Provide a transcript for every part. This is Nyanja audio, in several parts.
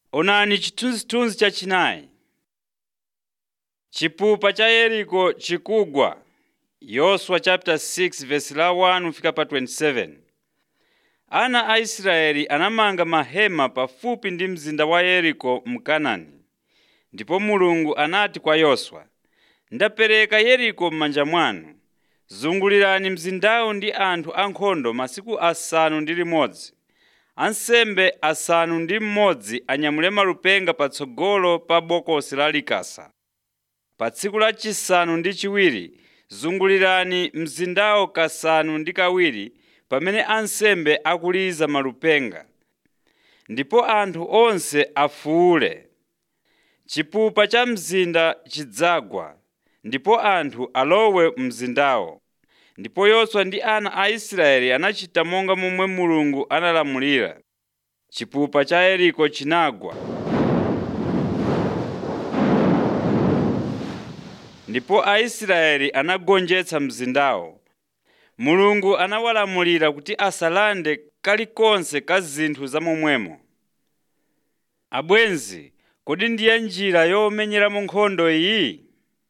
Onani chithunzithunzi chachinayi. Chipupa cha Yeriko chikugwa. Yoswa chapter 6 verse la 1 fika pa 27. Ana a Israeli anamanga mahema pafupi ndi mzinda wa Yeriko mkanani. Ndipo Mulungu anati kwa Yoswa, ndapereka Yeriko m'manja mwanu. Zungulirani mzindawu ndi anthu ankhondo masiku 6 ansembe 6 anyamule malupenga patsogolo pa bokosi la likasa. Pa tsiku la chisanu ndi chiwiri zungulirani mzindawo kasanu ndi kawiri pamene ansembe akuliza malupenga. Ndipo anthu onse afuwule. Chipupa cha mzinda chidzagwa, ndipo anthu alowe mzindawo. Ndipo Yoswa ndi ana a Israeli anachita monga momwe Mulungu analamulira. Chipupa cha Yeriko chinagwa. Ndipo Aisraeli anagonjetsa mzindawo. Mulungu anawalamulira kuti asalande kalikonse ka zinthu zamomwemo. Abwenzi, kodi ndiye njira yomenyeramo nkhondo iyi?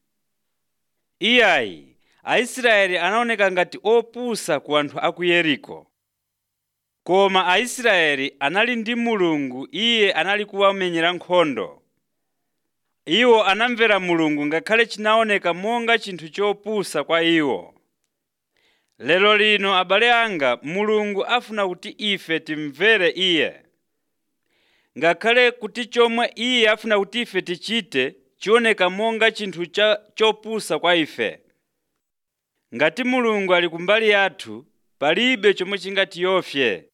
Iyayi, Aisraeli anaoneka ngati opusa ku anthu a ku Yeriko. Koma Aisraeli anali ndi Mulungu, Iye anali kuwamenyera nkhondo. Iwo anamvera Mulungu ngakhale chinaoneka monga chinthu chopusa kwa iwo. Lero lino abale anga, Mulungu afuna kuti ife timvere Iye. Ngakhale kuti chomwe Iye afuna kuti ife tichite chioneka monga chinthu chopusa kwa ife. Ngati Mulungu ali kumbali yathu, palibe chomwe chingatiyopse.